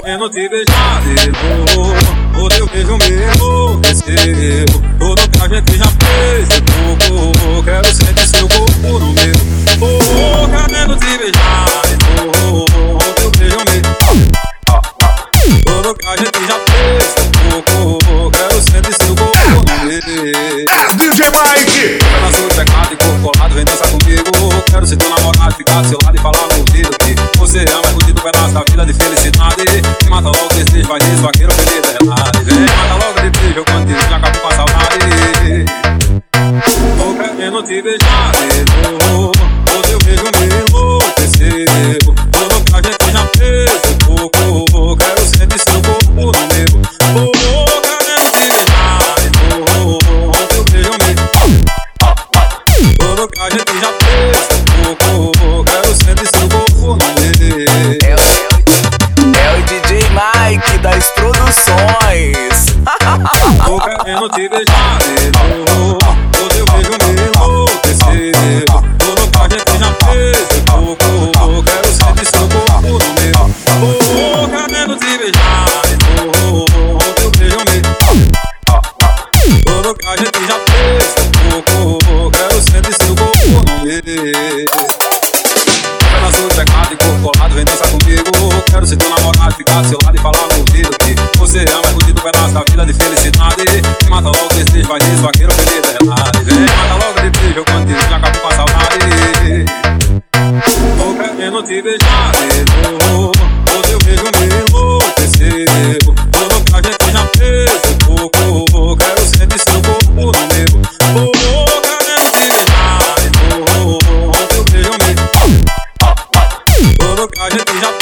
querendo te beijar de novo. O teu beijo me enlouqueceu. Tudo que a gente já fez de pouco. Quero sentir seu corpo no meu. Querendo te beijar de novo. O teu beijo me tudo que a gente já fez de pouco. Quero sentir seu corpo no meu. DJ Mike! Vai na sua pecado e corpo colado, vem dançar comigo. Quero ser teu namorado, ficar do seu lado e falar no ouvido que você ama e curtir um pedaço da vida de felicidade. Mata logo esse desejo, vai nisso, vaqueiro feliz é verdade. Vem, mata logo de beijo, quando te já acabou com a saudade. Tô querendo te beijar de novo. O teu beijo me enlouqueceu. Tudo que a gente já fez de pouco. Quero sentir seu corpo no meu. Querendo te beijar de novo. O teu beijo me tudo que a gente já fez de pouco. Quero sentir seu corpo no meu. É o DJ Mike das produções. Tô querendo te beijar de novo. O teu beijo me enlouqueceu. Tudo que a gente já fez de pouco. Quero sentir seu corpo no meu. Querendo te beijar de novo. O teu beijo me tudo que a gente já fez de pouco. Quero sentir seu corpo no meu. Vai na sua pecado e corpo colado, vem dançar comigo. Quero ser teu namorado, ficar do seu lado e falar no ouvido que você ama e curtir um pedaço da vida de felicidade. Mata logo esse desejo, vai nisso, vaqueiro feliz é verdade. Vem, mata logo de beijo, quando te já acabou com a saudade. Tô querendo te beijar de novo. O teu beijo me enlouqueceu. Tudo que a gente já fez de pouco. Quero sentir seu corpo no meu. Querendo te beijar de novo. O teu beijo me tudo que a gente já